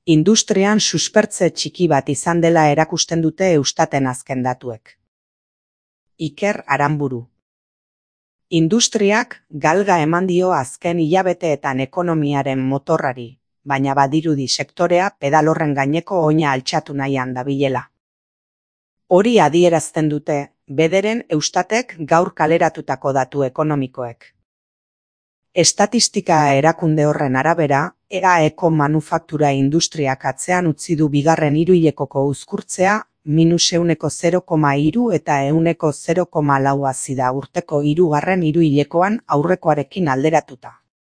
Industrian suspertze txiki bat izan dela erakusten dute Eustaten azken datuek. Iker Aranburu. Industriak galga eman dio azken hilabeteetan ekonomiaren motorrari, baina badirudi sektorea pedalorren gaineko oina altxatu nahian dabilela. Hori adierazten dute, bederen Eustatek gaur kaleratutako datu ekonomikoek. Estatistika erakunde horren arabera, EAEko manufaktura industriak atzean utzi du bigarren hiruhilekoko uzkurtzea, -0,3 eta 0,4 hazi da urteko hirugarren hiruhilekoan aurrekoarekin alderatuta.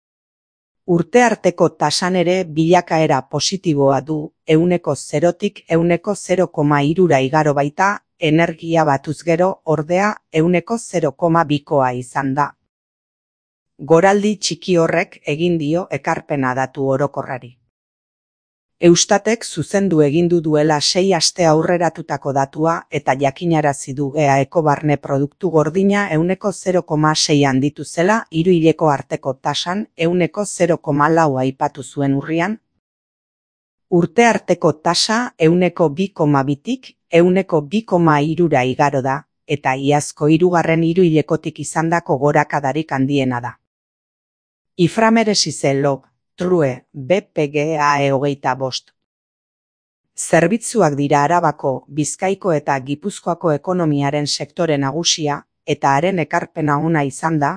Urtearteko tasan ere bilakaera positiboa du, 0,0tik 0,3ra igaro baita, energia batuz gero ordea 0,2koa izan da. Goraldi txiki horrek egin dio ekarpena datu orokorrari. Eustatek zuzendu egindu duela 6 aste aurreratutako datua eta jakinarazi du EAEko barne produktu gordina 0,6 handitu zela hiruhileko arteko tasan 0,4 aipatu zuen urrian. Urte arteko tasa 2,2tik 2,3ra igaro da, eta iazko hirugarren hiruhilekotik izandako gorakadarik handiena da. Iframeresi log, True, BPGAE 25. Zerbitzuak dira Arabako, Bizkaiko eta Gipuzkoako ekonomiaren sektore nagusia, eta haren ekarpena ona izan da,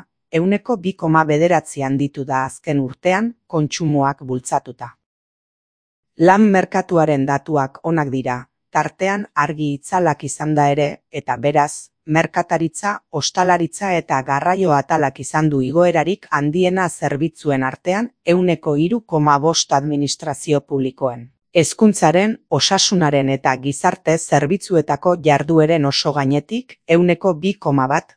2,9 handitu da azken urtean, kontsumoak bultzatuta. Lan merkatuaren datuak onak dira, tartean argi itzalak izan da ere, eta beraz, merkataritza, ostalaritza eta garraio atalak izan du igoerarik handiena zerbitzuen artean 3,5 administrazio publikoen. Hezkuntzaren, osasunaren eta gizarte zerbitzuetako jardueren oso gainetik 2,1.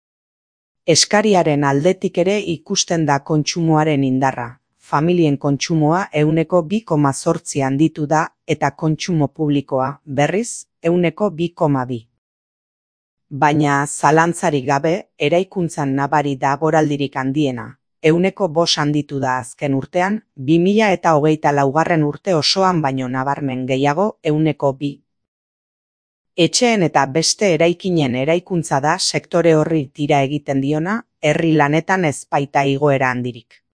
Eskariaren aldetik ere ikusten da kontsumoaren indarra. Familien kontsumoa 2,8 handitu da eta kontsumo publikoa, berriz, 2,2. Baina zalantzarik gabe, eraikuntzan nabari da goraldirik handiena. 5 handitu da azken urtean, 2024 urte osoan baino nabarmen gehiago 2. Etxeen eta beste eraikinen eraikuntza da sektore horri tira egiten diona, herri lanetan ez baita igoera handirik.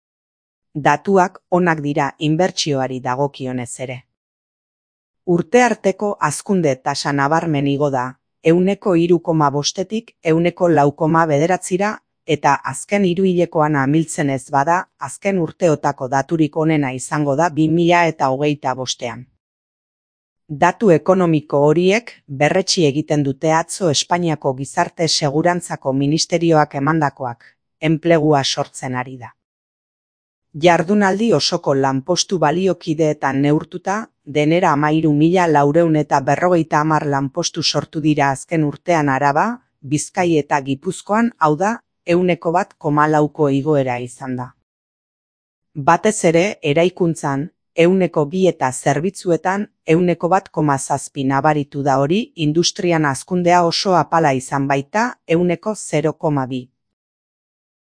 Datuak onak dira inbertsioari dagokionez ere. Urte arteko hazkunde tasa nabarmen igo da, 3,5tik 4,9ra, eta azken hiruhilekoan amiltzen ez bada, azken urteotako daturik onena izango da 2025. Datu ekonomiko horiek berretsi egiten dute atzo Espainiako Gizarte Segurantzako Ministerioak emandakoak, enplegua sortzen ari da. Jardunaldi osoko lanpostu baliokideetan neurtuta, denera 13.450 lanpostu sortu dira azken urtean Araba, Bizkai eta Gipuzkoan, hau da, 1,4ko igoera izan da. Batez ere, eraikuntzan, 2 eta zerbitzuetan 1,7 nabaritu da hori, industrian hazkundea oso apala izan baita 0,2.